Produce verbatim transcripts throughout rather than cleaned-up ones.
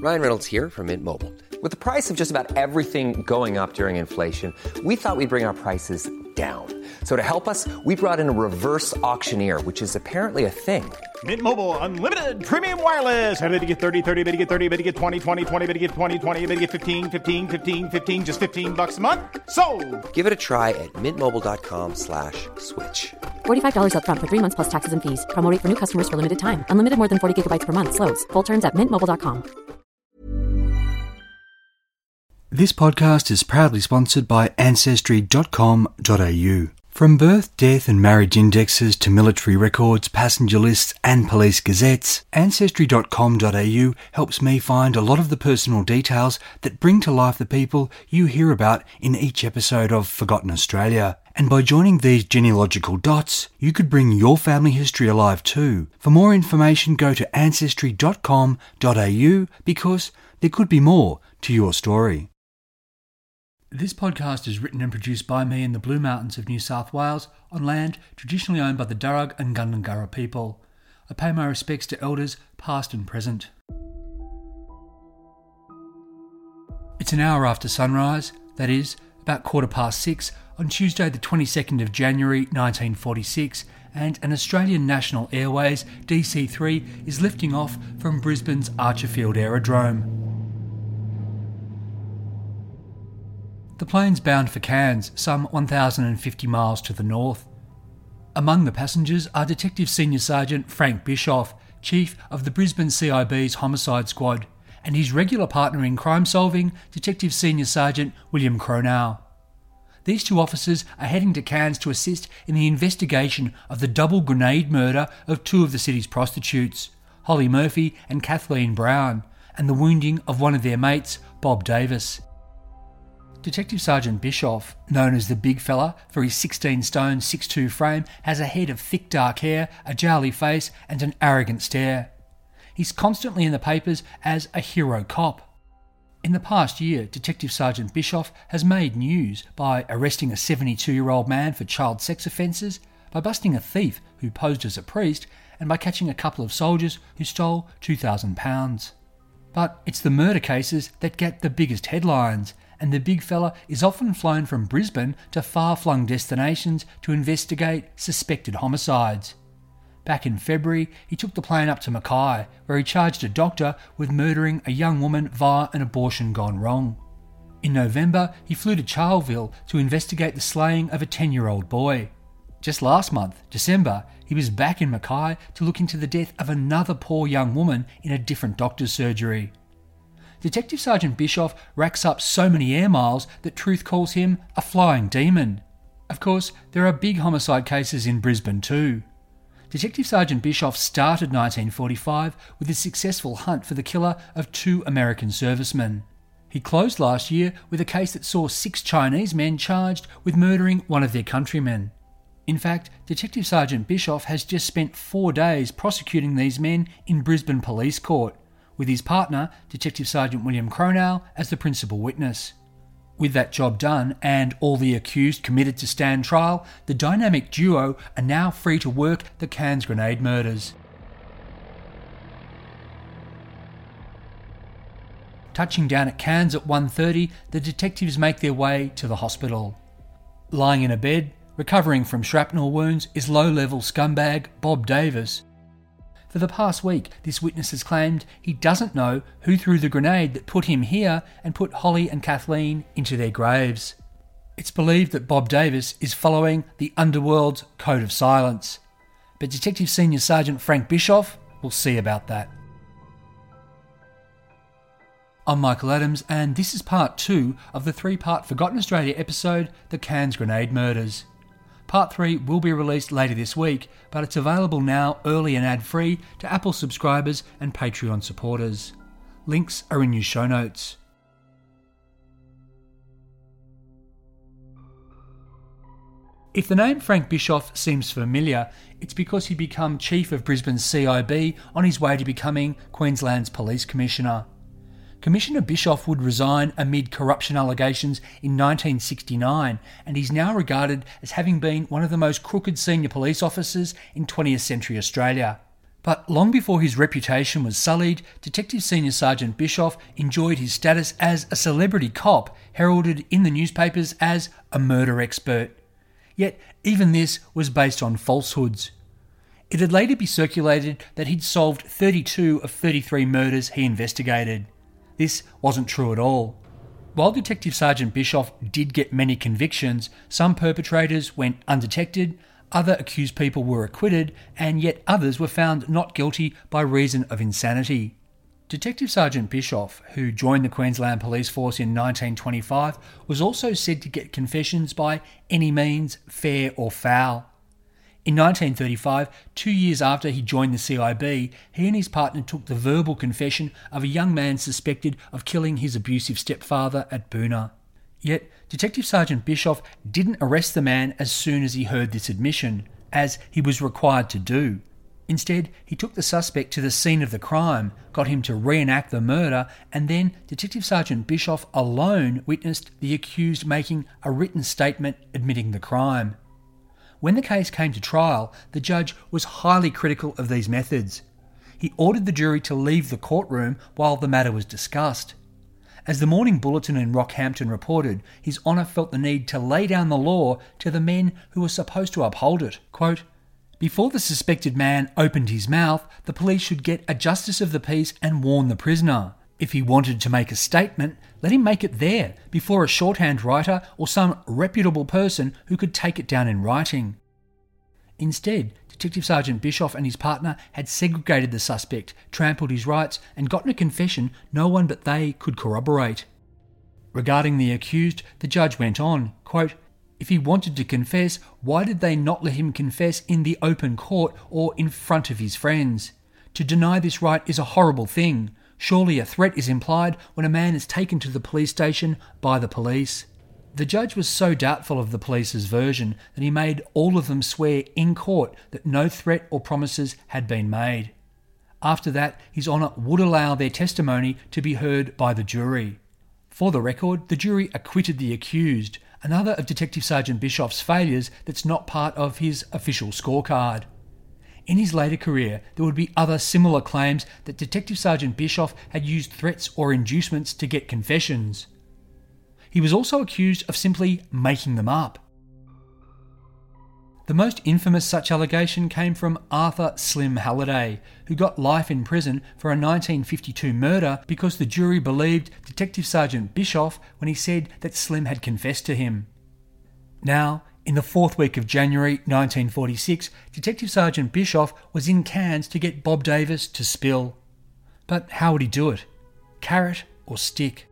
Ryan Reynolds here from Mint Mobile. With the price of just about everything going up during inflation, we thought we'd bring our prices down. So to help us, we brought in a reverse auctioneer, which is apparently a thing. Mint Mobile Unlimited Premium Wireless. How to get thirty, thirty, how to get thirty, how to get twenty, twenty, twenty, how to get twenty, twenty, how to get fifteen, fifteen, fifteen, fifteen, just fifteen bucks a month? Sold! Give it a try at mintmobile.com slash switch. forty-five dollars up front for three months plus taxes and fees. Promo rate for new customers for limited time. Unlimited more than forty gigabytes per month. Slows full terms at mint mobile dot com. This podcast is proudly sponsored by ancestry dot com dot a u. From birth, death and marriage indexes to military records, passenger lists and police gazettes, ancestry dot com dot a u helps me find a lot of the personal details that bring to life the people you hear about in each episode of Forgotten Australia. And by joining these genealogical dots, you could bring your family history alive too. For more information, go to ancestry dot com dot a u because there could be more to your story. This podcast is written and produced by me in the Blue Mountains of New South Wales on land traditionally owned by the Darug and Gundungurra people. I pay my respects to elders past and present. It's an hour after sunrise, that is, about quarter past six, on Tuesday the twenty-second of January nineteen forty-six, and an Australian National Airways D C three is lifting off from Brisbane's Archerfield Aerodrome. The plane's bound for Cairns, some one thousand fifty miles to the north. Among the passengers are Detective Senior Sergeant Frank Bischoff, Chief of the Brisbane C I B's Homicide Squad, and his regular partner in crime solving, Detective Senior Sergeant William Cronau. These two officers are heading to Cairns to assist in the investigation of the double grenade murder of two of the city's prostitutes, Holly Murphy and Kathleen Brown, and the wounding of one of their mates, Bob Davis. Detective Sergeant Bischoff, known as the Big Fella for his sixteen stone six foot two frame, has a head of thick dark hair, a jowly face and an arrogant stare. He's constantly in the papers as a hero cop. In the past year, Detective Sergeant Bischoff has made news by arresting a seventy-two-year-old man for child sex offences, by busting a thief who posed as a priest, and by catching a couple of soldiers who stole two thousand pounds. But it's the murder cases that get the biggest headlines, and the Big Fella is often flown from Brisbane to far-flung destinations to investigate suspected homicides. Back in February, he took the plane up to Mackay, where he charged a doctor with murdering a young woman via an abortion gone wrong. In November, he flew to Charleville to investigate the slaying of a ten-year-old boy. Just last month, December, he was back in Mackay to look into the death of another poor young woman in a different doctor's surgery. Detective Sergeant Bischoff racks up so many air miles that Truth calls him a flying demon. Of course, there are big homicide cases in Brisbane too. Detective Sergeant Bischoff started nineteen forty-five with a successful hunt for the killer of two American servicemen. He closed last year with a case that saw six Chinese men charged with murdering one of their countrymen. In fact, Detective Sergeant Bischoff has just spent four days prosecuting these men in Brisbane Police Court, with his partner, Detective Sergeant William Cronau, as the principal witness. With that job done and all the accused committed to stand trial, the dynamic duo are now free to work the Cairns grenade murders. Touching down at Cairns at one thirty, the detectives make their way to the hospital. Lying in a bed, recovering from shrapnel wounds, is low-level scumbag Bob Davis. For the past week, this witness has claimed he doesn't know who threw the grenade that put him here and put Holly and Kathleen into their graves. It's believed that Bob Davis is following the underworld's code of silence. But Detective Senior Sergeant Frank Bischoff will see about that. I'm Michael Adams, and this is part two of the three-part Forgotten Australia episode, The Cairns Grenade Murders. Part three will be released later this week, but it's available now early and ad-free to Apple subscribers and Patreon supporters. Links are in your show notes. If the name Frank Bischoff seems familiar, it's because he became Chief of Brisbane's C I B on his way to becoming Queensland's Police Commissioner. Commissioner Bischoff would resign amid corruption allegations in nineteen sixty-nine, and he's now regarded as having been one of the most crooked senior police officers in twentieth century Australia. But long before his reputation was sullied, Detective Senior Sergeant Bischoff enjoyed his status as a celebrity cop, heralded in the newspapers as a murder expert. Yet even this was based on falsehoods. It had later be circulated that he'd solved thirty-two of thirty-three murders he investigated. This wasn't true at all. While Detective Sergeant Bischoff did get many convictions, some perpetrators went undetected, other accused people were acquitted, and yet others were found not guilty by reason of insanity. Detective Sergeant Bischoff, who joined the Queensland Police Force in nineteen twenty-five, was also said to get confessions by any means, fair or foul. In nineteen thirty-five, two years after he joined the C I B, he and his partner took the verbal confession of a young man suspected of killing his abusive stepfather at Boonah. Yet, Detective Sergeant Bischoff didn't arrest the man as soon as he heard this admission, as he was required to do. Instead, he took the suspect to the scene of the crime, got him to reenact the murder, and then Detective Sergeant Bischoff alone witnessed the accused making a written statement admitting the crime. When the case came to trial, the judge was highly critical of these methods. He ordered the jury to leave the courtroom while the matter was discussed. As the Morning Bulletin in Rockhampton reported, His Honour felt the need to lay down the law to the men who were supposed to uphold it. Quote, "Before the suspected man opened his mouth, the police should get a justice of the peace and warn the prisoner. If he wanted to make a statement, let him make it there, before a shorthand writer or some reputable person who could take it down in writing." Instead, Detective Sergeant Bischoff and his partner had segregated the suspect, trampled his rights, and gotten a confession no one but they could corroborate. Regarding the accused, the judge went on, quote, "If he wanted to confess, why did they not let him confess in the open court or in front of his friends? To deny this right is a horrible thing. Surely a threat is implied when a man is taken to the police station by the police." The judge was so doubtful of the police's version that he made all of them swear in court that no threat or promises had been made. After that, His Honour would allow their testimony to be heard by the jury. For the record, the jury acquitted the accused, another of Detective Sergeant Bischoff's failures that's not part of his official scorecard. In his later career, there would be other similar claims that Detective Sergeant Bischoff had used threats or inducements to get confessions. He was also accused of simply making them up. The most infamous such allegation came from Arthur Slim Halliday, who got life in prison for a nineteen fifty-two murder because the jury believed Detective Sergeant Bischoff when he said that Slim had confessed to him. Now, in the fourth week of January nineteen forty-six, Detective Sergeant Bischoff was in Cairns to get Bob Davis to spill. But how would he do it? Carrot or stick?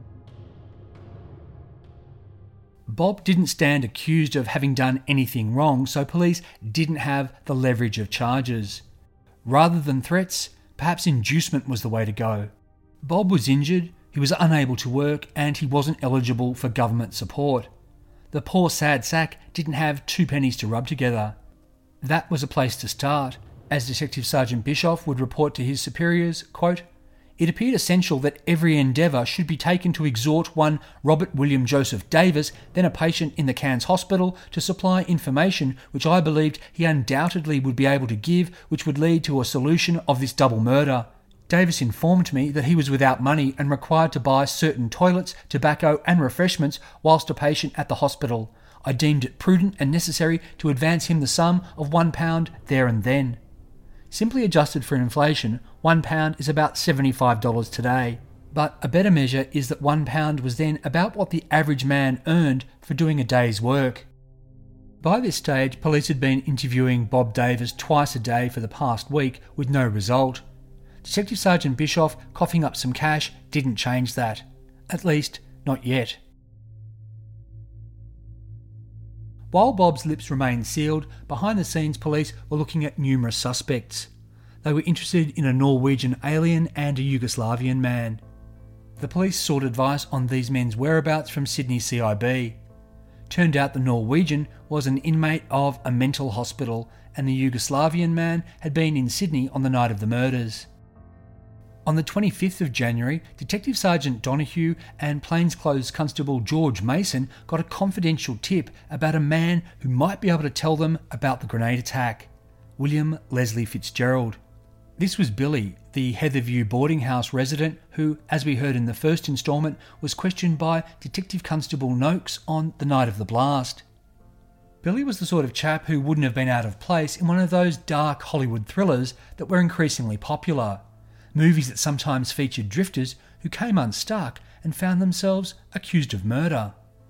Bob didn't stand accused of having done anything wrong, so police didn't have the leverage of charges. Rather than threats, perhaps inducement was the way to go. Bob was injured, he was unable to work, and he wasn't eligible for government support. The poor sad sack didn't have two pennies to rub together. That was a place to start. As Detective Sergeant Bischoff would report to his superiors, quote, "It appeared essential that every endeavour should be taken to exhort one Robert William Joseph Davis, then a patient in the Cairns Hospital, to supply information which I believed he undoubtedly would be able to give, which would lead to a solution of this double murder. Davis informed me that he was without money and required to buy certain toilets, tobacco and refreshments whilst a patient at the hospital. I deemed it prudent and necessary to advance him the sum of one pound there and then." Simply adjusted for inflation, one pound is about seventy-five dollars today. But a better measure is that one pound was then about what the average man earned for doing a day's work. By this stage, police had been interviewing Bob Davis twice a day for the past week with no result. Detective Sergeant Bischoff coughing up some cash didn't change that. At least, not yet. While Bob's lips remained sealed, behind the scenes police were looking at numerous suspects. They were interested in a Norwegian alien and a Yugoslavian man. The police sought advice on these men's whereabouts from Sydney C I B. Turned out the Norwegian was an inmate of a mental hospital and the Yugoslavian man had been in Sydney on the night of the murders. On the twenty-fifth of January, Detective Sergeant Donahue and Plainclothes Constable George Mason got a confidential tip about a man who might be able to tell them about the grenade attack. William Leslie Fitzgerald. This was Billy, the Heatherview boarding house resident who, as we heard in the first instalment, was questioned by Detective Constable Noakes on the night of the blast. Billy was the sort of chap who wouldn't have been out of place in one of those dark Hollywood thrillers that were increasingly popular. Movies that sometimes featured drifters who came unstuck and found themselves accused of murder.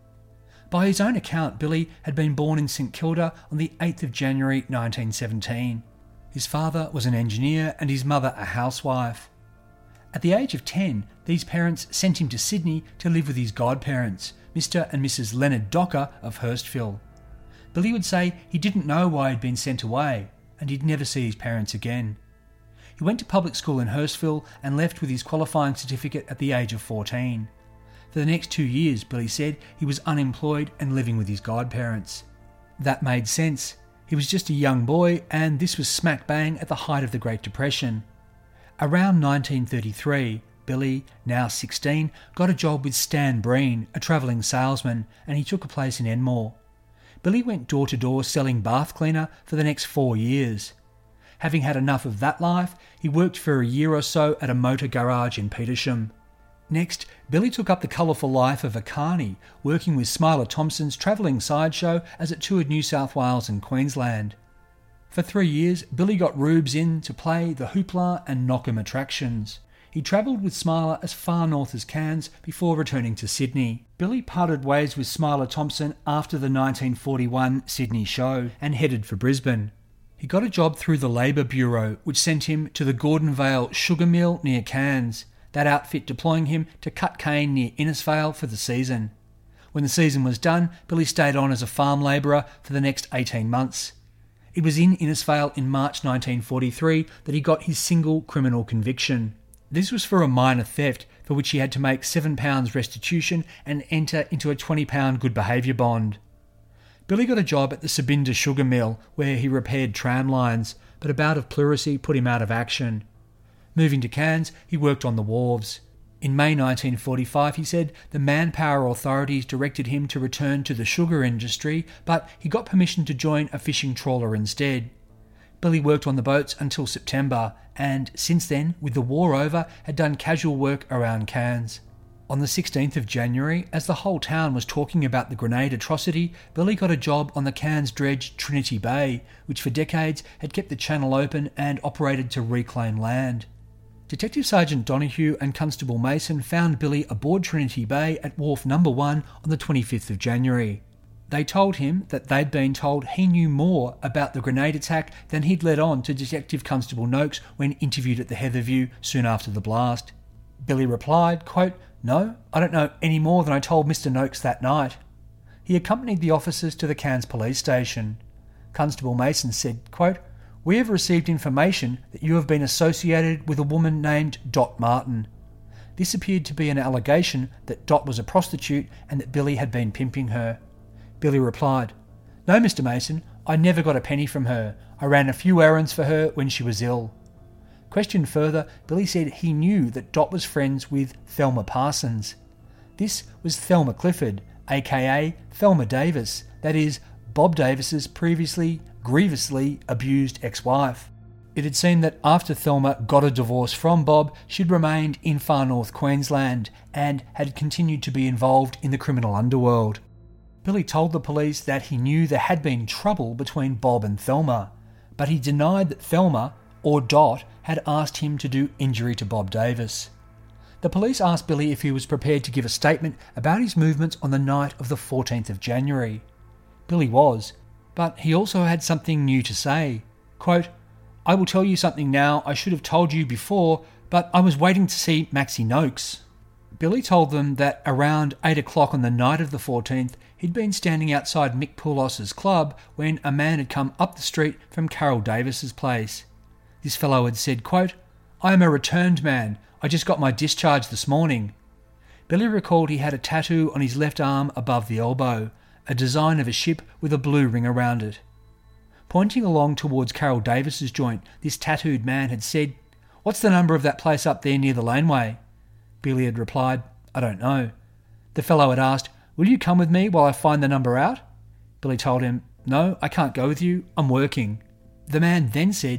By his own account, Billy had been born in St Kilda on the eighth of January nineteen seventeen. His father was an engineer and his mother a housewife. At the age of ten, these parents sent him to Sydney to live with his godparents, Mister and Missus Leonard Docker of Hurstville. Billy would say he didn't know why he'd been sent away, and he'd never see his parents again. He went to public school in Hurstville and left with his qualifying certificate at the age of fourteen. For the next two years, Billy said, he was unemployed and living with his godparents. That made sense. He was just a young boy, and this was smack bang at the height of the Great Depression. Around nineteen thirty-three, Billy, now sixteen, got a job with Stan Breen, a travelling salesman, and he took a place in Enmore. Billy went door to door selling bath cleaner for the next four years. Having had enough of that life, he worked for a year or so at a motor garage in Petersham. Next, Billy took up the colourful life of a carny, working with Smiler Thompson's travelling sideshow as it toured New South Wales and Queensland. For three years, Billy got rubes in to play the Hoopla and Knockham attractions. He travelled with Smiler as far north as Cairns before returning to Sydney. Billy parted ways with Smiler Thompson after the nineteen forty-one Sydney show and headed for Brisbane. He got a job through the Labour Bureau, which sent him to the Gordonvale Sugar Mill near Cairns, that outfit deploying him to cut cane near Innisfail for the season. When the season was done, Billy stayed on as a farm labourer for the next eighteen months. It was in Innisfail in March nineteen forty-three that he got his single criminal conviction. This was for a minor theft for which he had to make seven pounds restitution and enter into a twenty pounds good behaviour bond. Billy got a job at the Sabinda Sugar Mill where he repaired tram lines, but a bout of pleurisy put him out of action. Moving to Cairns, he worked on the wharves. In May nineteen forty-five, he said the manpower authorities directed him to return to the sugar industry, but he got permission to join a fishing trawler instead. Billy worked on the boats until September, and since then, with the war over, had done casual work around Cairns. On the sixteenth of January, as the whole town was talking about the grenade atrocity, Billy got a job on the Cairns dredge Trinity Bay, which for decades had kept the channel open and operated to reclaim land. Detective Sergeant Donoghue and Constable Mason found Billy aboard Trinity Bay at Wharf Number one on the twenty-fifth of January. They told him that they'd been told he knew more about the grenade attack than he'd let on to Detective Constable Noakes when interviewed at the Heatherview soon after the blast. Billy replied, quote, "No, I don't know any more than I told Mister Noakes that night." He accompanied the officers to the Cairns police station. Constable Mason said, quote, "We have received information that you have been associated with a woman named Dot Martin. This appeared to be an allegation that Dot was a prostitute and that Billy had been pimping her." Billy replied, "No, Mister Mason, I never got a penny from her. I ran a few errands for her when she was ill." Questioned further, Billy said he knew that Dot was friends with Thelma Parsons. This was Thelma Clifford, aka Thelma Davis, that is, Bob Davis's previously grievously abused ex-wife. It had seemed that after Thelma got a divorce from Bob, she'd remained in far north Queensland and had continued to be involved in the criminal underworld. Billy told the police that he knew there had been trouble between Bob and Thelma, but he denied that Thelma, or Dot, had asked him to do injury to Bob Davis. The police asked Billy if he was prepared to give a statement about his movements on the night of the fourteenth of January. Billy was, but he also had something new to say. Quote, "I will tell you something now I should have told you before, but I was waiting to see Maxie Noakes." Billy told them that around eight o'clock on the night of the fourteenth, he'd been standing outside Mick Poulos's club when a man had come up the street from Carol Davis's place. This fellow had said, quote, "I am a returned man. I just got my discharge this morning." Billy recalled he had a tattoo on his left arm above the elbow, a design of a ship with a blue ring around it. Pointing along towards Carol Davis's joint, this tattooed man had said, "What's the number of that place up there near the laneway?" Billy had replied, "I don't know." The fellow had asked, "Will you come with me while I find the number out?" Billy told him, "No, I can't go with you. I'm working." The man then said,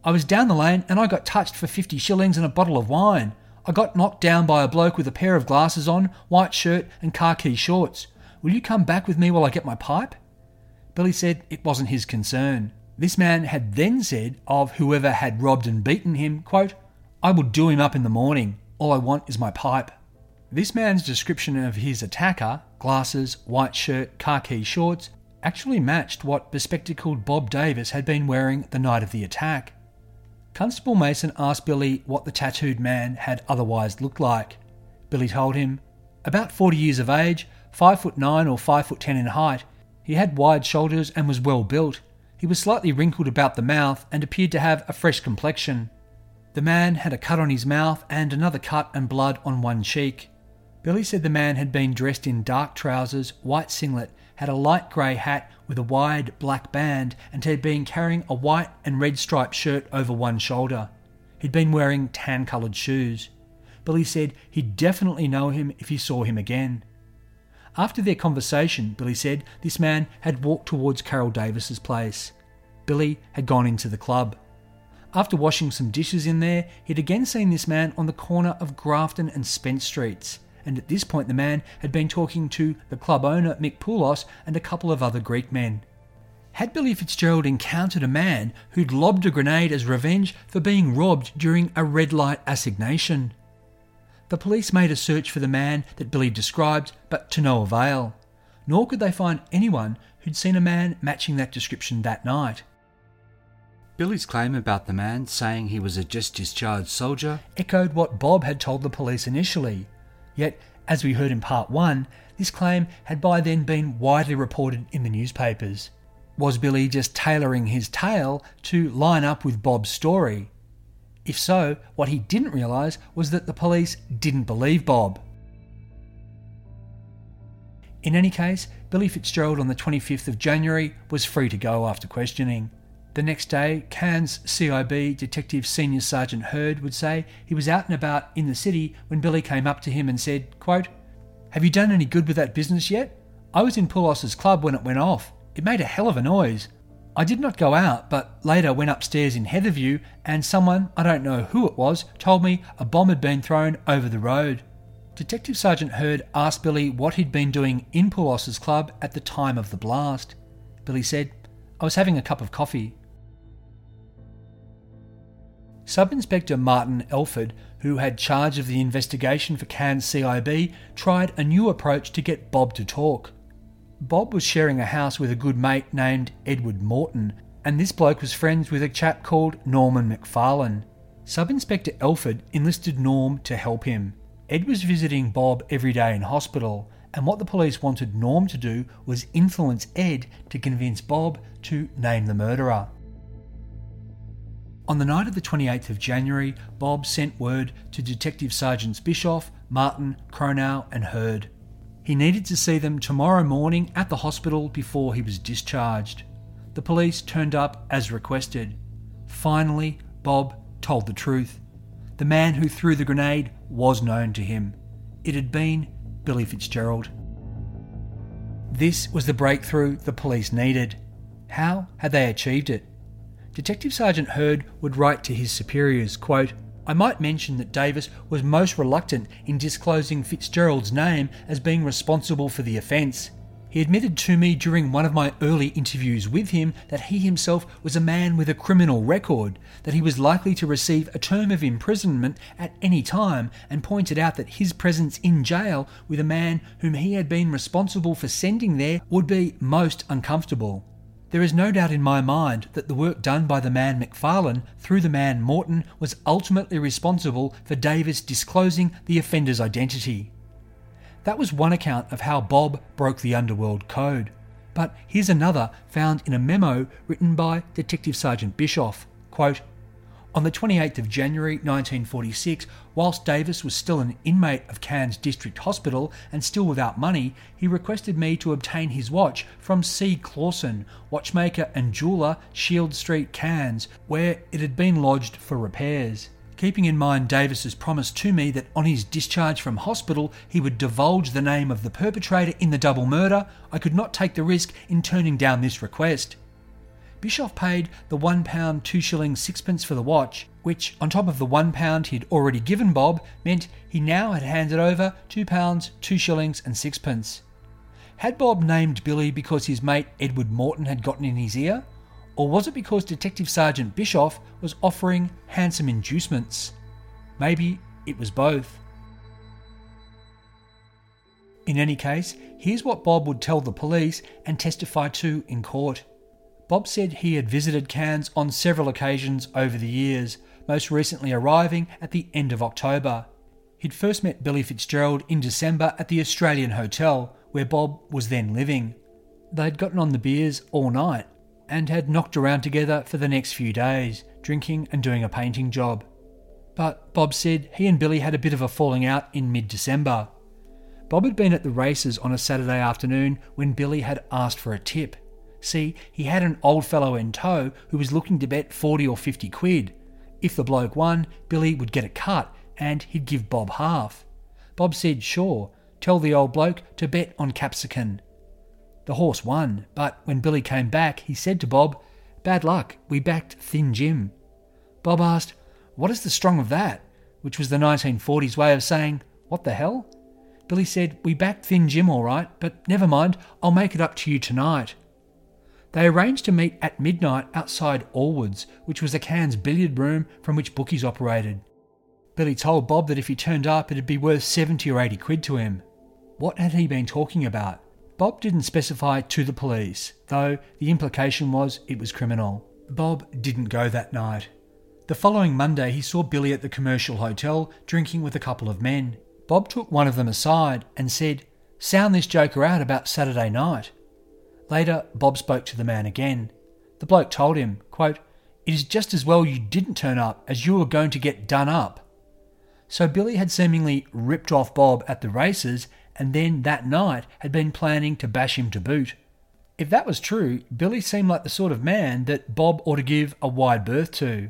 I was down the lane and I got touched for fifty shillings and a bottle of wine. I got knocked down by a bloke with a pair of glasses on, white shirt and khaki shorts. Will you come back with me while I get my pipe? Billy said it wasn't his concern. This man had then said of whoever had robbed and beaten him, quote, I will do him up in the morning. All I want is my pipe. This man's description of his attacker, glasses, white shirt, khaki shorts, actually matched what bespectacled Bob Davis had been wearing the night of the attack. Constable Mason asked Billy what the tattooed man had otherwise looked like. Billy told him, about forty years of age, five foot nine or five foot ten in height. He had wide shoulders and was well built. He was slightly wrinkled about the mouth and appeared to have a fresh complexion. The man had a cut on his mouth and another cut and blood on one cheek. Billy said the man had been dressed in dark trousers, white singlet, had a light grey hat with a wide black band and had been carrying a white and red striped shirt over one shoulder. He'd been wearing tan-coloured shoes. Billy said he'd definitely know him if he saw him again. After their conversation, Billy said this man had walked towards Carol Davis's place. Billy had gone into the club. After washing some dishes in there, he'd again seen this man on the corner of Grafton and Spence Streets, and at this point the man had been talking to the club owner Mick Poulos and a couple of other Greek men. Had Billy Fitzgerald encountered a man who'd lobbed a grenade as revenge for being robbed during a red light assignation? The police made a search for the man that Billy described, but to no avail. Nor could they find anyone who'd seen a man matching that description that night. Billy's claim about the man saying he was a just discharged soldier echoed what Bob had told the police initially. Yet, as we heard in part one, this claim had by then been widely reported in the newspapers. Was Billy just tailoring his tale to line up with Bob's story? If so, what he didn't realise was that the police didn't believe Bob. In any case, Billy Fitzgerald on the twenty-fifth of January was free to go after questioning. The next day, Cairns C I B Detective Senior Sergeant Hurd would say he was out and about in the city when Billy came up to him and said, quote, "Have you done any good with that business yet? I was in Poulos's club when it went off. It made a hell of a noise. I did not go out, but later went upstairs in Heatherview and someone, I don't know who it was, told me a bomb had been thrown over the road." Detective Sergeant Hurd asked Billy what he'd been doing in Poulos's club at the time of the blast. Billy said, "I was having a cup of coffee." Sub-Inspector Martin Elford, who had charge of the investigation for Cairns C I B, tried a new approach to get Bob to talk. Bob was sharing a house with a good mate named Edward Morton, and this bloke was friends with a chap called Norman McFarlane. Sub-Inspector Elford enlisted Norm to help him. Ed was visiting Bob every day in hospital, and what the police wanted Norm to do was influence Ed to convince Bob to name the murderer. On the night of the twenty-eighth of January, Bob sent word to Detective Sergeants Bischoff, Martin, Cronau and Hurd. He needed to see them tomorrow morning at the hospital before he was discharged. The police turned up as requested. Finally, Bob told the truth. The man who threw the grenade was known to him. It had been Billy Fitzgerald. This was the breakthrough the police needed. How had they achieved it? Detective Sergeant Hurd would write to his superiors, quote, "I might mention that Davis was most reluctant in disclosing Fitzgerald's name as being responsible for the offence. He admitted to me during one of my early interviews with him that he himself was a man with a criminal record, that he was likely to receive a term of imprisonment at any time, and pointed out that his presence in jail with a man whom he had been responsible for sending there would be most uncomfortable. There is no doubt in my mind that the work done by the man McFarlane through the man Morton was ultimately responsible for Davis disclosing the offender's identity." That was one account of how Bob broke the underworld code. But here's another found in a memo written by Detective Sergeant Bischoff. Quote, "On the twenty-eighth of January nineteen forty-six, whilst Davis was still an inmate of Cairns District Hospital and still without money, he requested me to obtain his watch from C. Clausen, watchmaker and jeweller, Shield Street, Cairns, where it had been lodged for repairs. Keeping in mind Davis's promise to me that on his discharge from hospital he would divulge the name of the perpetrator in the double murder, I could not take the risk in turning down this request. Bischoff paid the one pound two shillings sixpence for the watch, which, on top of the one pound he'd already given Bob, meant he now had handed over two pounds two shillings and sixpence. Had Bob named Billy because his mate Edward Morton had gotten in his ear? Or was it because Detective Sergeant Bischoff was offering handsome inducements? Maybe it was both. In any case, here's what Bob would tell the police and testify to in court. Bob said he had visited Cairns on several occasions over the years, most recently arriving at the end of October. He'd first met Billy Fitzgerald in December at the Australian Hotel, where Bob was then living. They'd gotten on the beers all night and had knocked around together for the next few days, drinking and doing a painting job. But Bob said he and Billy had a bit of a falling out in mid-December. Bob had been at the races on a Saturday afternoon when Billy had asked for a tip. See, he had an old fellow in tow who was looking to bet forty or fifty quid. If the bloke won, Billy would get a cut and he'd give Bob half. Bob said, sure, tell the old bloke to bet on Capsicum. The horse won, but when Billy came back, he said to Bob, bad luck, we backed Thin Jim. Bob asked, what is the strong of that? Which was the nineteen forties way of saying, what the hell? Billy said, we backed Thin Jim all right, but never mind, I'll make it up to you tonight. They arranged to meet at midnight outside Allwoods, which was a Cairns billiard room from which bookies operated. Billy told Bob that if he turned up, it'd be worth seventy or eighty quid to him. What had he been talking about? Bob didn't specify to the police, though the implication was it was criminal. Bob didn't go that night. The following Monday, he saw Billy at the Commercial Hotel drinking with a couple of men. Bob took one of them aside and said, sound this joker out about Saturday night. Later, Bob spoke to the man again. The bloke told him, quote, it is just as well you didn't turn up as you were going to get done up. So Billy had seemingly ripped off Bob at the races and then that night had been planning to bash him to boot. If that was true, Billy seemed like the sort of man that Bob ought to give a wide berth to.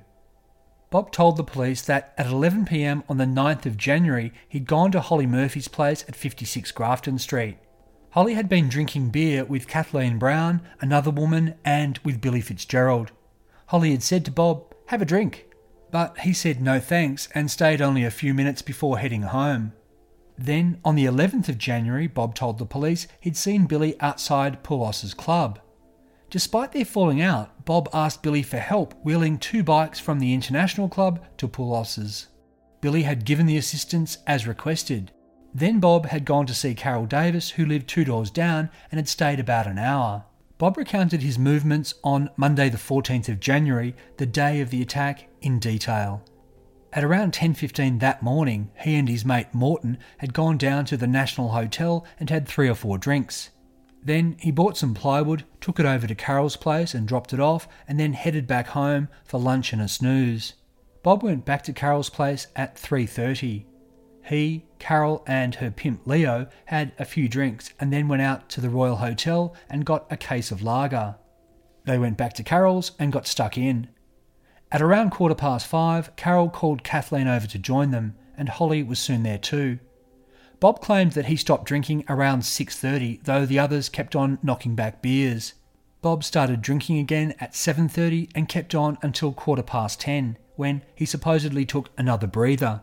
Bob told the police that at eleven p.m. on the ninth of January he'd gone to Holly Murphy's place at fifty-six Grafton Street. Holly had been drinking beer with Kathleen Brown, another woman, and with Billy Fitzgerald. Holly had said to Bob, have a drink. But he said no thanks and stayed only a few minutes before heading home. Then, on the eleventh of January, Bob told the police he'd seen Billy outside Poulos' club. Despite their falling out, Bob asked Billy for help wheeling two bikes from the International Club to Poulos'. Billy had given the assistance as requested. Then Bob had gone to see Carol Davis, who lived two doors down and had stayed about an hour. Bob recounted his movements on Monday the fourteenth of January, the day of the attack, in detail. At around ten fifteen that morning, he and his mate Morton had gone down to the National Hotel and had three or four drinks. Then he bought some plywood, took it over to Carol's place and dropped it off, and then headed back home for lunch and a snooze. Bob went back to Carol's place at three thirty. He, Carol and her pimp Leo had a few drinks and then went out to the Royal Hotel and got a case of lager. They went back to Carol's and got stuck in. At around quarter past five, Carol called Kathleen over to join them, and Holly was soon there too. Bob claimed that he stopped drinking around six thirty, though the others kept on knocking back beers. Bob started drinking again at seven thirty and kept on until quarter past ten, when he supposedly took another breather.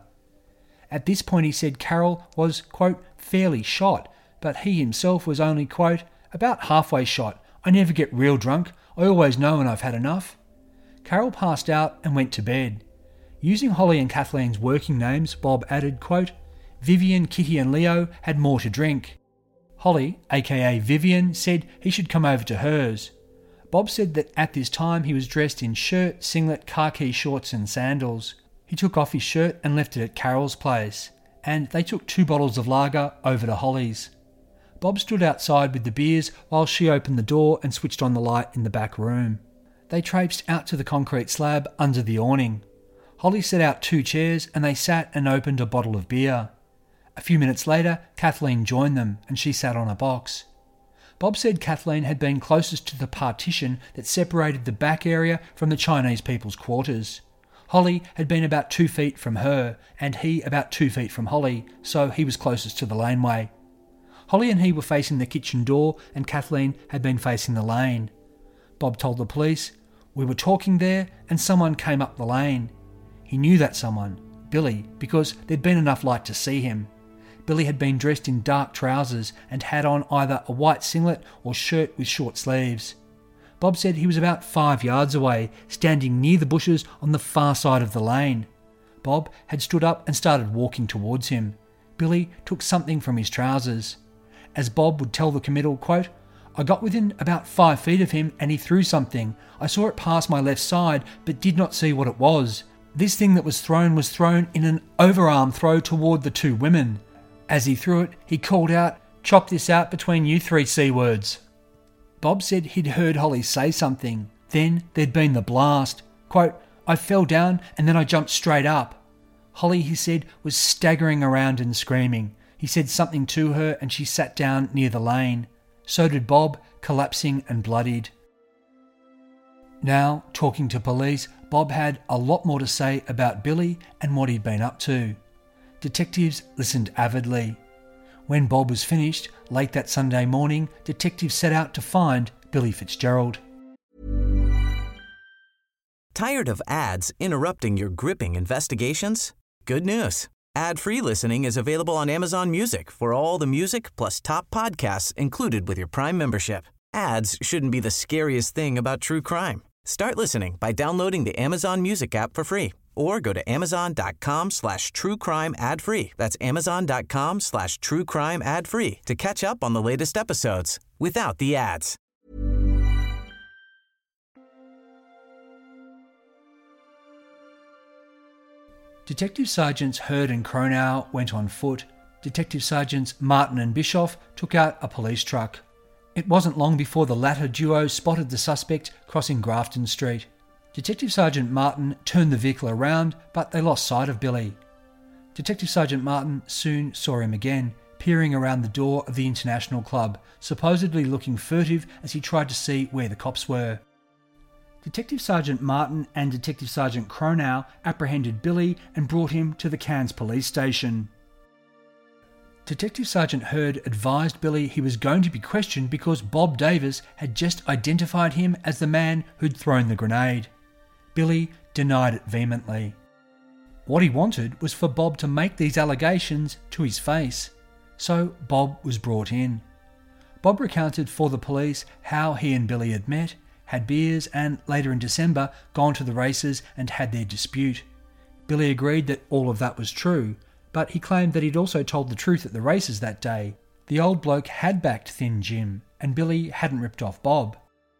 At this point he said Carol was, quote, fairly shot, but he himself was only, quote, about halfway shot. I never get real drunk. I always know when I've had enough. Carol passed out and went to bed. Using Holly and Kathleen's working names, Bob added, quote, Vivian, Kitty and Leo had more to drink. Holly, aka Vivian, said he should come over to hers. Bob said that at this time he was dressed in shirt, singlet, khaki shorts and sandals. He took off his shirt and left it at Carol's place, and they took two bottles of lager over to Holly's. Bob stood outside with the beers while she opened the door and switched on the light in the back room. They traipsed out to the concrete slab under the awning. Holly set out two chairs and they sat and opened a bottle of beer. A few minutes later, Kathleen joined them and she sat on a box. Bob said Kathleen had been closest to the partition that separated the back area from the Chinese people's quarters. Holly had been about two feet from her and he about two feet from Holly, so he was closest to the laneway. Holly and he were facing the kitchen door and Kathleen had been facing the lane. Bob told the police, We were talking there and someone came up the lane. He knew that someone, Billy, because there'd been enough light to see him. Billy had been dressed in dark trousers and had on either a white singlet or shirt with short sleeves. Bob said he was about five yards away, standing near the bushes on the far side of the lane. Bob had stood up and started walking towards him. Billy took something from his trousers. As Bob would tell the committal, quote, I got within about five feet of him and he threw something. I saw it pass my left side but did not see what it was. This thing that was thrown was thrown in an overarm throw toward the two women. As he threw it, he called out, chop this out between you three C words. Bob said he'd heard Holly say something. Then there'd been the blast. Quote, I fell down and then I jumped straight up. Holly, he said, was staggering around and screaming. He said something to her and she sat down near the lane. So did Bob, collapsing and bloodied. Now, talking to police, Bob had a lot more to say about Billy and what he'd been up to. Detectives listened avidly. When Bob was finished, late that Sunday morning, detectives set out to find Billy Fitzgerald. Tired of ads interrupting your gripping investigations? Good news. Ad-free listening is available on Amazon Music for all the music plus top podcasts included with your Prime membership. Ads shouldn't be the scariest thing about true crime. Start listening by downloading the Amazon Music app for free or go to amazon.com slash true crime ad free. That's amazon.com slash true crime ad free to catch up on the latest episodes without the ads. Detective Sergeants Hurd and Cronau went on foot. Detective Sergeants Martin and Bischoff took out a police truck. It wasn't long before the latter duo spotted the suspect crossing Grafton Street. Detective Sergeant Martin turned the vehicle around, but they lost sight of Billy. Detective Sergeant Martin soon saw him again, peering around the door of the International Club, supposedly looking furtive as he tried to see where the cops were. Detective Sergeant Martin and Detective Sergeant Cronau apprehended Billy and brought him to the Cairns police station. Detective Sergeant Hurd advised Billy he was going to be questioned because Bob Davis had just identified him as the man who'd thrown the grenade. Billy denied it vehemently. What he wanted was for Bob to make these allegations to his face. So Bob was brought in. Bob recounted for the police how he and Billy had met, had beers and, later in December, gone to the races and had their dispute. Billy agreed that all of that was true, but he claimed that he'd also told the truth at the races that day. The old bloke had backed Thin Jim, and Billy hadn't ripped off Bob.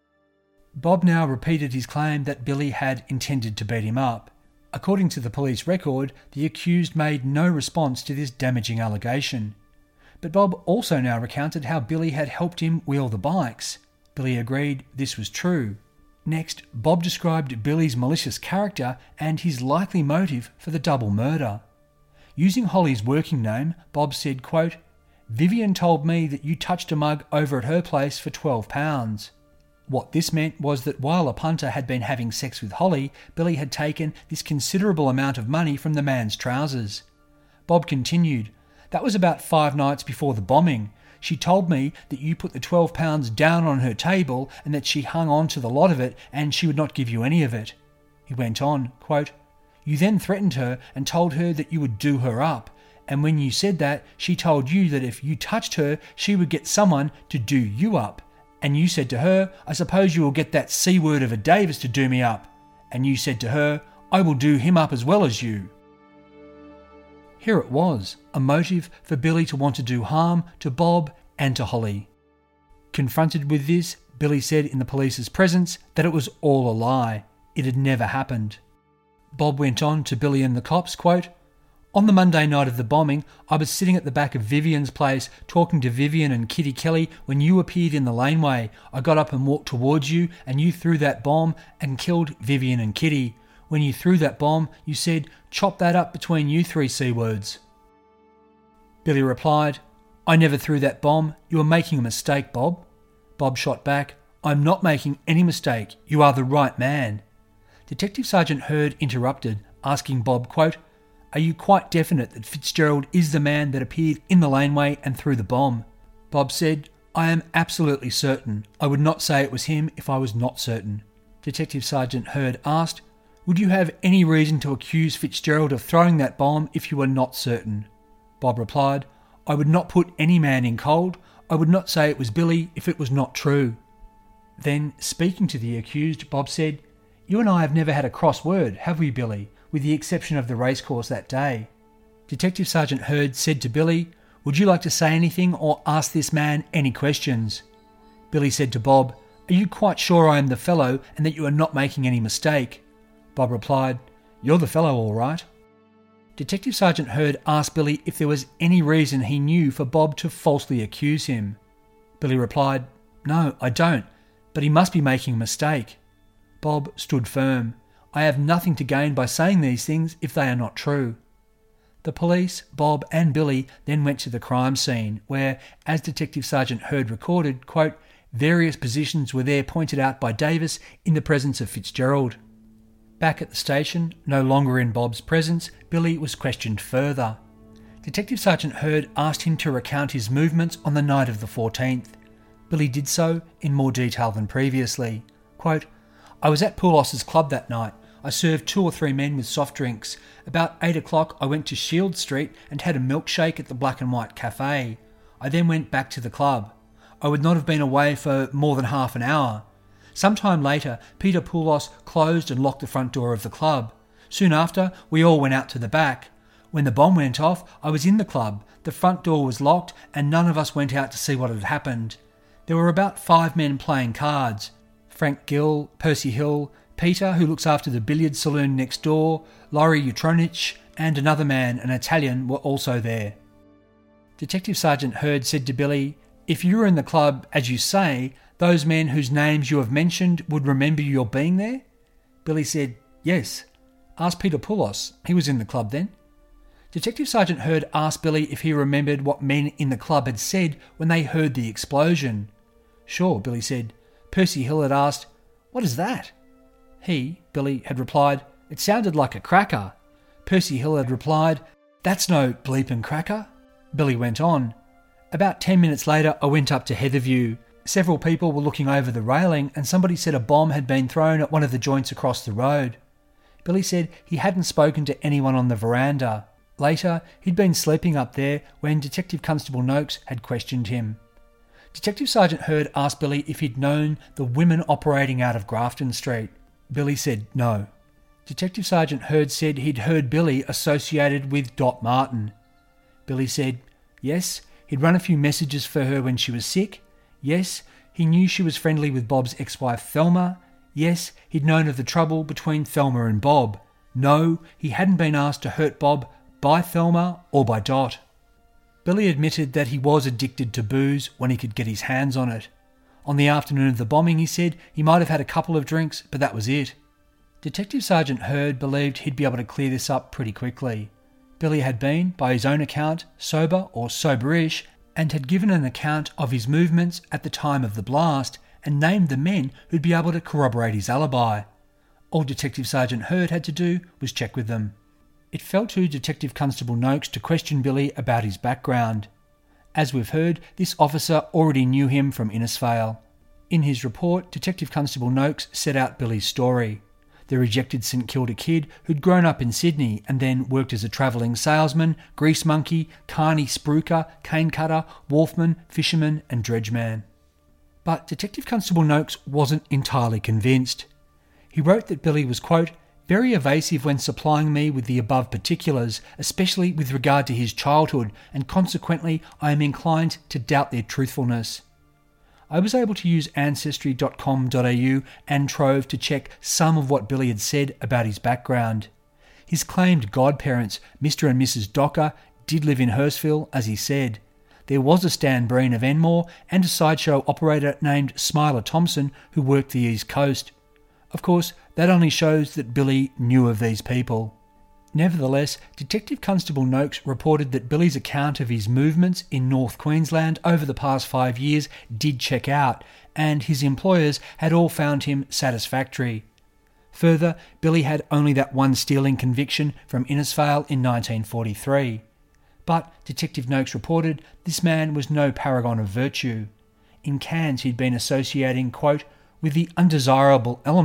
Bob now repeated his claim that Billy had intended to beat him up. According to the police record, the accused made no response to this damaging allegation. But Bob also now recounted how Billy had helped him wheel the bikes. Billy agreed this was true. Next, Bob described Billy's malicious character and his likely motive for the double murder. Using Holly's working name, Bob said, quote, Vivian told me that you touched a mug over at her place for twelve pounds. What this meant was that while a punter had been having sex with Holly, Billy had taken this considerable amount of money from the man's trousers. Bob continued, that was about five nights before the bombing. She told me that you put the twelve pounds down on her table and that she hung on to the lot of it and she would not give you any of it. He went on, quote, you then threatened her and told her that you would do her up. And when you said that, she told you that if you touched her, she would get someone to do you up. And you said to her, I suppose you will get that C-word of a Davis to do me up. And you said to her, I will do him up as well as you. Here it was, a motive for Billy to want to do harm to Bob and to Holly. Confronted with this, Billy said in the police's presence that it was all a lie. It had never happened. Bob went on to Billy and the cops, quote, on the Monday night of the bombing, I was sitting at the back of Vivian's place talking to Vivian and Kitty Kelly when you appeared in the laneway. I got up and walked towards you and you threw that bomb and killed Vivian and Kitty. When you threw that bomb, you said, chop that up between you three C-words. Billy replied, I never threw that bomb. You are making a mistake, Bob. Bob shot back, I'm not making any mistake. You are the right man. Detective Sergeant Hurd interrupted, asking Bob, quote, are you quite definite that Fitzgerald is the man that appeared in the laneway and threw the bomb? Bob said, I am absolutely certain. I would not say it was him if I was not certain. Detective Sergeant Hurd asked, "Would you have any reason to accuse Fitzgerald of throwing that bomb if you were not certain?" Bob replied, "I would not put any man in cold. I would not say it was Billy if it was not true." Then, speaking to the accused, Bob said, "You and I have never had a cross word, have we, Billy, with the exception of the racecourse that day?" Detective Sergeant Hurd said to Billy, "Would you like to say anything or ask this man any questions?" Billy said to Bob, "Are you quite sure I am the fellow and that you are not making any mistake?" Bob replied, "You're the fellow, all right." Detective Sergeant Hurd asked Billy if there was any reason he knew for Bob to falsely accuse him. Billy replied, "No, I don't, but he must be making a mistake." Bob stood firm. "I have nothing to gain by saying these things if they are not true." The police, Bob and Billy then went to the crime scene where, as Detective Sergeant Hurd recorded, quote, "various positions were there pointed out by Davis in the presence of Fitzgerald." Back at the station, no longer in Bob's presence, Billy was questioned further. Detective Sergeant Hurd asked him to recount his movements on the night of the fourteenth. Billy did so in more detail than previously. Quote, "I was at Poulos's club that night. I served two or three men with soft drinks. About eight o'clock I went to Shield Street and had a milkshake at the Black and White Cafe. I then went back to the club. I would not have been away for more than half an hour. Some time later, Peter Poulos closed and locked the front door of the club. Soon after, we all went out to the back. When the bomb went off, I was in the club. The front door was locked and none of us went out to see what had happened. There were about five men playing cards. Frank Gill, Percy Hill, Peter, who looks after the billiard saloon next door, Laurie Utronic, and another man, an Italian, were also there." Detective Sergeant Hurd said to Billy, "If you were in the club, as you say, those men whose names you have mentioned would remember your being there?" Billy said, "Yes. Ask Peter Poulos. He was in the club then." Detective Sergeant Hurd asked Billy if he remembered what men in the club had said when they heard the explosion. "Sure," Billy said. Percy Hill had asked, "What is that?" He, Billy, had replied, "It sounded like a cracker." Percy Hill had replied, "That's no bleeping cracker." Billy went on, "About ten minutes later I went up to Heatherview. Several people were looking over the railing and somebody said a bomb had been thrown at one of the joints across the road." Billy said he hadn't spoken to anyone on the veranda. Later, he'd been sleeping up there when Detective Constable Noakes had questioned him. Detective Sergeant Hurd asked Billy if he'd known the women operating out of Grafton Street. Billy said no. Detective Sergeant Hurd said he'd heard Billy associated with Dot Martin. Billy said, yes, he'd run a few messages for her when she was sick. Yes, he knew she was friendly with Bob's ex-wife Thelma. Yes, he'd known of the trouble between Thelma and Bob. No, he hadn't been asked to hurt Bob by Thelma or by Dot. Billy admitted that he was addicted to booze when he could get his hands on it. On the afternoon of the bombing, he said he might have had a couple of drinks, but that was it. Detective Sergeant Hurd believed he'd be able to clear this up pretty quickly. Billy had been, by his own account, sober or soberish, and had given an account of his movements at the time of the blast and named the men who'd be able to corroborate his alibi. All Detective Sergeant Hurd had to do was check with them. It fell to Detective Constable Noakes to question Billy about his background. As we've heard, this officer already knew him from Innisfail. In his report, Detective Constable Noakes set out Billy's story. The rejected St Kilda kid who'd grown up in Sydney and then worked as a travelling salesman, grease monkey, carny spruiker, cane cutter, wharfman, fisherman and dredgeman. But Detective Constable Noakes wasn't entirely convinced. He wrote that Billy was, quote, very evasive when supplying me with the above particulars, especially with regard to his childhood, and consequently I am inclined to doubt their truthfulness. I was able to use ancestry dot com dot a u and Trove to check some of what Billy had said about his background. His claimed godparents, Mister and Missus Docker, did live in Hurstville, as he said. There was a Stan Breen of Enmore and a sideshow operator named Smiler Thompson who worked the East Coast. Of course, that only shows that Billy knew of these people. Nevertheless, Detective Constable Noakes reported that Billy's account of his movements in North Queensland over the past five years did check out, and his employers had all found him satisfactory. Further, Billy had only that one stealing conviction from Innisfail in nineteen forty-three. But, Detective Noakes reported, this man was no paragon of virtue. In Cairns he'd been associating, quote, with the undesirable element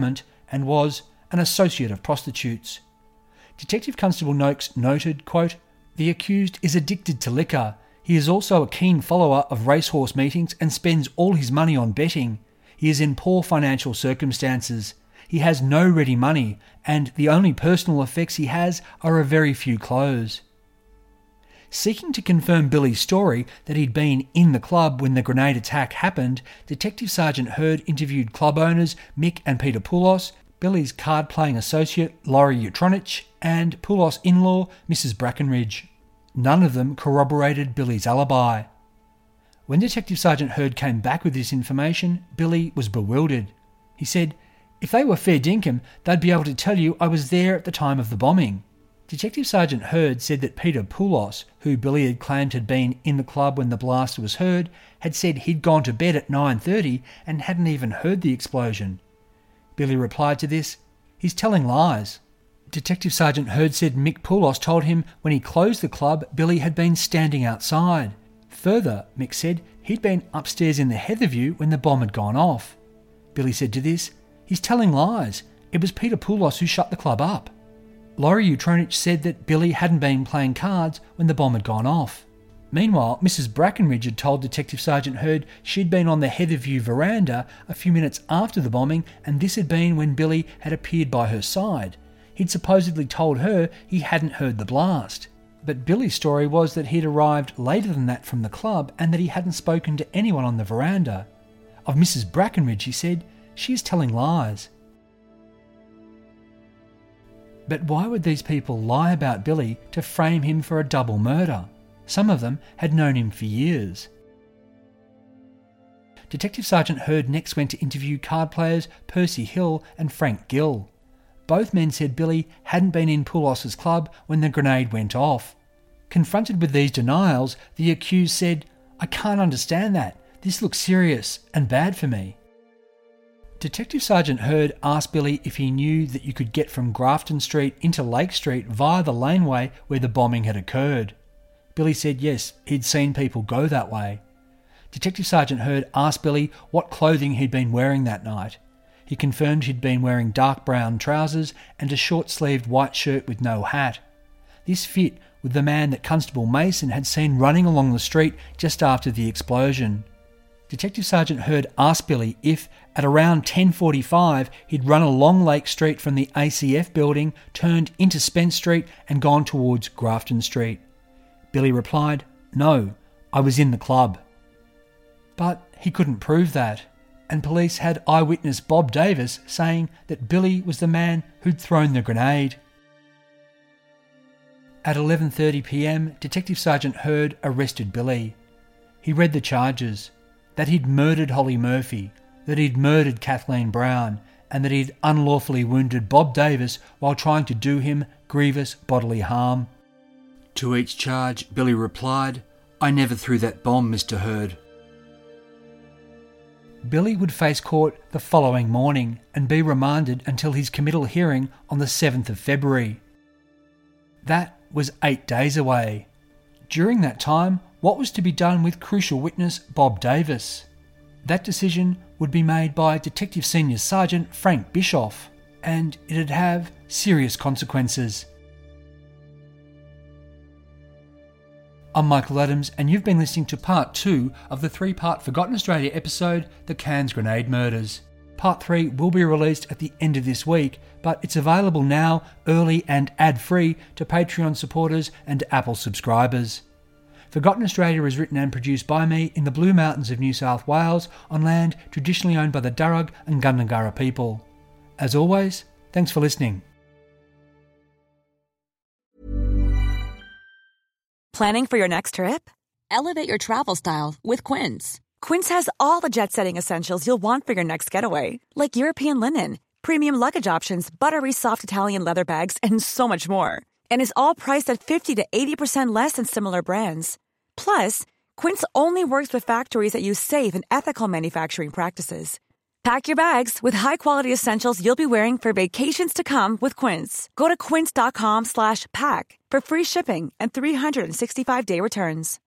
and was an associate of prostitutes. Detective Constable Noakes noted, quote, "The accused is addicted to liquor. He is also a keen follower of racehorse meetings and spends all his money on betting. He is in poor financial circumstances. He has no ready money, and the only personal effects he has are a very few clothes." Seeking to confirm Billy's story that he'd been in the club when the grenade attack happened, Detective Sergeant Hurd interviewed club owners Mick and Peter Poulos, Billy's card-playing associate Laurie Utronich, and Poulos' in-law Missus Brackenridge. None of them corroborated Billy's alibi. When Detective Sergeant Hurd came back with this information, Billy was bewildered. He said, "If they were fair dinkum, they'd be able to tell you I was there at the time of the bombing." Detective Sergeant Hurd said that Peter Poulos, who Billy had claimed had been in the club when the blast was heard, had said he'd gone to bed at nine thirty and hadn't even heard the explosion. Billy replied to this, "He's telling lies." Detective Sergeant Hurd said Mick Poulos told him when he closed the club, Billy had been standing outside. Further, Mick said he'd been upstairs in the Heatherview when the bomb had gone off. Billy said to this, "He's telling lies. It was Peter Poulos who shut the club up." Laurie Utronich said that Billy hadn't been playing cards when the bomb had gone off. Meanwhile, Missus Brackenridge had told Detective Sergeant Hurd she'd been on the Heatherview veranda a few minutes after the bombing, and this had been when Billy had appeared by her side. He'd supposedly told her he hadn't heard the blast. But Billy's story was that he'd arrived later than that from the club and that he hadn't spoken to anyone on the veranda. Of Missus Brackenridge, he said, "She is telling lies." But why would these people lie about Billy to frame him for a double murder? Some of them had known him for years. Detective Sergeant Hurd next went to interview card players Percy Hill and Frank Gill. Both men said Billy hadn't been in Poulos' club when the grenade went off. Confronted with these denials, the accused said, "I can't understand that. This looks serious and bad for me." Detective Sergeant Hurd asked Billy if he knew that you could get from Grafton Street into Lake Street via the laneway where the bombing had occurred. Billy said yes, he'd seen people go that way. Detective Sergeant Hurd asked Billy what clothing he'd been wearing that night. He confirmed he'd been wearing dark brown trousers and a short-sleeved white shirt with no hat. This fit with the man that Constable Mason had seen running along the street just after the explosion. Detective Sergeant Hurd asked Billy if, at around ten forty-five, he'd run along Lake Street from the A C F building, turned into Spence Street and gone towards Grafton Street. Billy replied, "No, I was in the club." But he couldn't prove that, and police had eyewitness Bob Davis saying that Billy was the man who'd thrown the grenade. At eleven thirty p m, Detective Sergeant Hurd arrested Billy. He read the charges. That he'd murdered Holly Murphy, that he'd murdered Kathleen Brown, and that he'd unlawfully wounded Bob Davis while trying to do him grievous bodily harm. To each charge, Billy replied, "I never threw that bomb, Mister Hurd." Billy would face court the following morning and be remanded until his committal hearing on the seventh of February. That was eight days away. During that time, what was to be done with crucial witness Bob Davis? That decision would be made by Detective Senior Sergeant Frank Bischoff, and it'd have serious consequences. I'm Michael Adams, and you've been listening to part two of the three-part Forgotten Australia episode, The Cairns Grenade Murders. Part three will be released at the end of this week, but it's available now, early and ad-free, to Patreon supporters and Apple subscribers. Forgotten Australia is written and produced by me in the Blue Mountains of New South Wales on land traditionally owned by the Darug and Gundungurra people. As always, thanks for listening. Planning for your next trip? Elevate your travel style with Quince. Quince has all the jet-setting essentials you'll want for your next getaway, like European linen, premium luggage options, buttery soft Italian leather bags, and so much more. And is all priced at fifty to eighty percent less than similar brands. Plus, Quince only works with factories that use safe and ethical manufacturing practices. Pack your bags with high-quality essentials you'll be wearing for vacations to come with Quince. Go to quince.com slash pack for free shipping and three sixty-five day returns.